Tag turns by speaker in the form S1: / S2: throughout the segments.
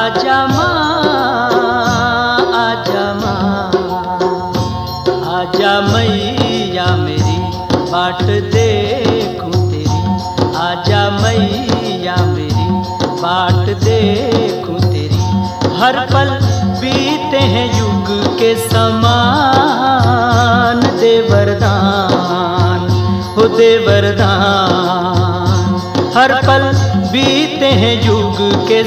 S1: आजा माँ, आजा माँ, आजा मैया मेरी बाट देखूं तेरी। आजा मैया मेरी बाट देखूं तेरी। हर पल बीते हैं युग के समान, दे वरदान हो दे वरदान। हर पल बीते हैं युग के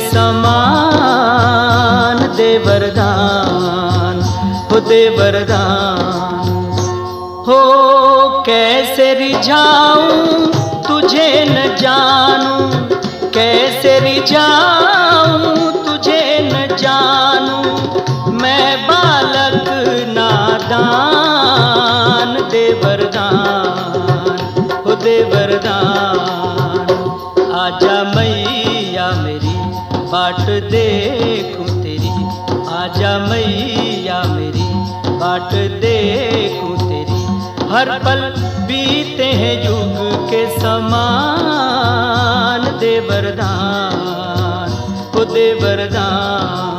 S1: समान, दे वरदान हो दे वरदान। हो कैसे रिझाऊं तुझे न जानूं, कैसे रिझाऊं तुझे न जानूं। मैं बालक नादान, दे वरदान हो दे वरदान। आजा मैया मेरी बाट देखूं तेरी। आजा मैया मेरी बाट देखूं तेरी। हर पल बीते हैं युग के समान, दे वरदान हो दे वरदान।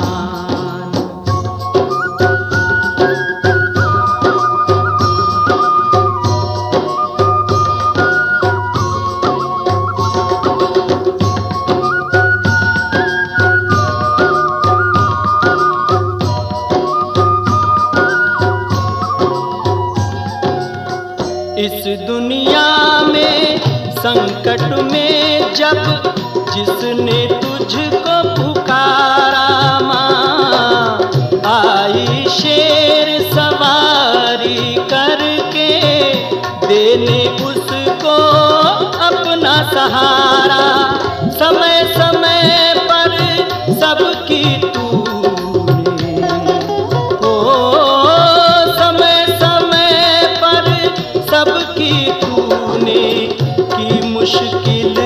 S1: इस दुनिया में संकट में जब जिसने तुझको पुकारा माँ, आई शेर सवारी करके देने उसको अपना सहारा। समय समय पर सबकी तूने हो, समय समय पर सबकी तूने की मुश्किल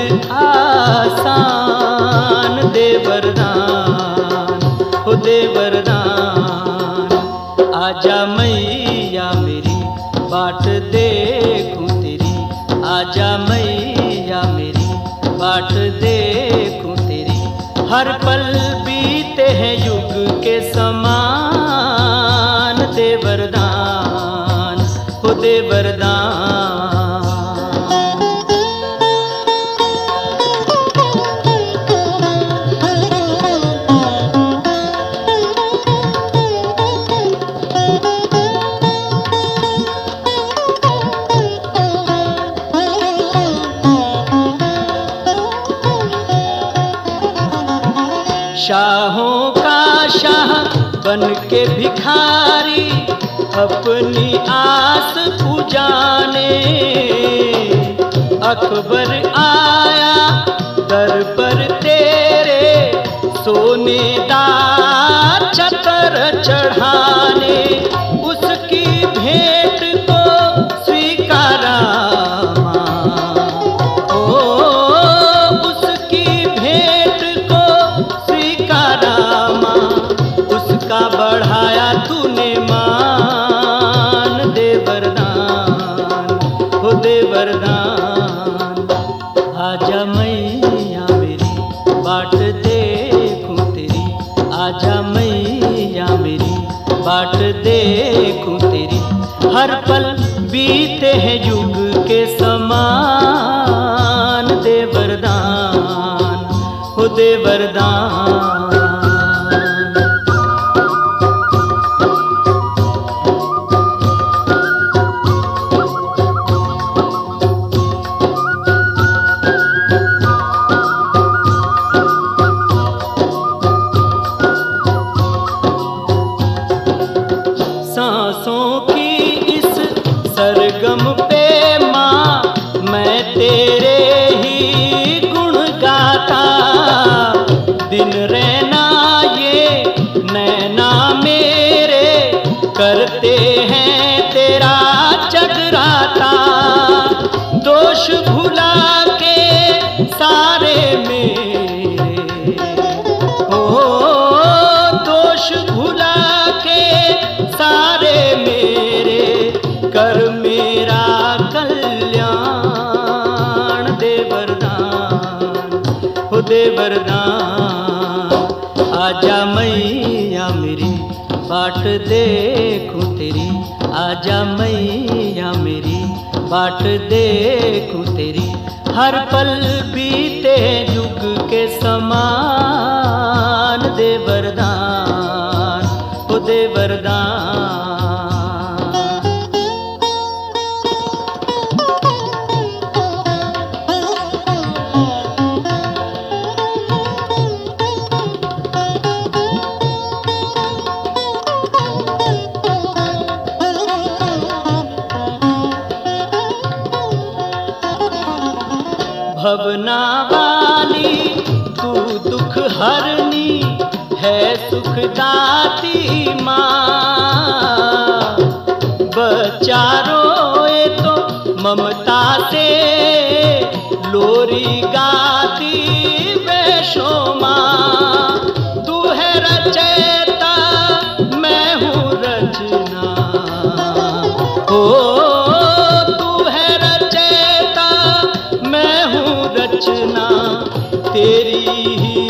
S1: आसान, दे वरदान हो दे वरदान। आजा मैया मेरी बाट देखूं तेरी। आजा मैया मेरी बाट देखूं तेरी। हर पल बीते हैं युग के समान, दे वरदान हो दे वरदान। शाहों का शाह बन के भिखारी अपनी आस पुजाने। अकबर आया दर पर तेरे सोने दा छतर चढ़ाने। उसकी भेंट को स्वीकारा माँ, ओ उसकी भेंट को स्वीकारा माँ। उसका बढ़ाया तूने मान, दे वरदान हो दे वरदान। आजा मैया मेरी बाट देखूं तेरी। आजा मैया मेरी बाट देखूं तेरी। हर पल बीते हैं युग के समान, दे वरदान हो दे वरदान। सांसों की इस सरगम पे माँ मैं तेरे ही गुण गाता। दिन रहना ये नैना मेरे करते हैं तेरा जगराता। दोष भुला के सारे मेरे हो, दोष भुला के सारे मेरे कर मेरा कल्याण, दे वरदान हो दे वरदान। आजा मैया मेरी बाट देखूं तेरी, आजा मैया मेरी बाट देखूं तेरी। हर पल बीते युग के समान, दे वरदान ओ दे वरदान। भवना वाली तू दुख हरनी है सुखदाती माँ। बच्चा रोए तो ममता से लोरी गाती वैशो माँ। तू है रचयिता मैं हूँ रचना, हो रचना तेरी ही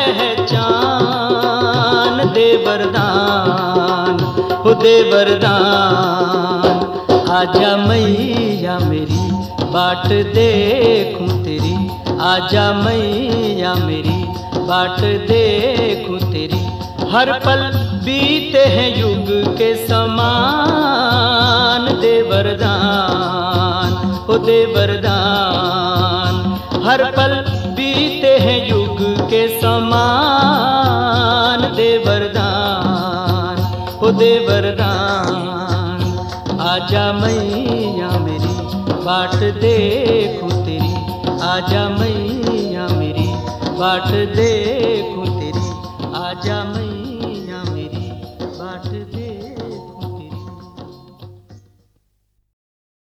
S1: पहचान। दे वरदान हो दे वरदान। आजा मैया मेरी बाट देखूं तेरी, आजा मैया मेरी बाट देखूं तेरी। हर पल बीते हैं युग के समान, दे वरदान हो दे वरदान। हर पल बीते हैं युग के समान, दे वरदान हो दे वरदान। आजा मैया मेरी बाट देखूं तेरी, आजा मैया मेरी बाट देखूं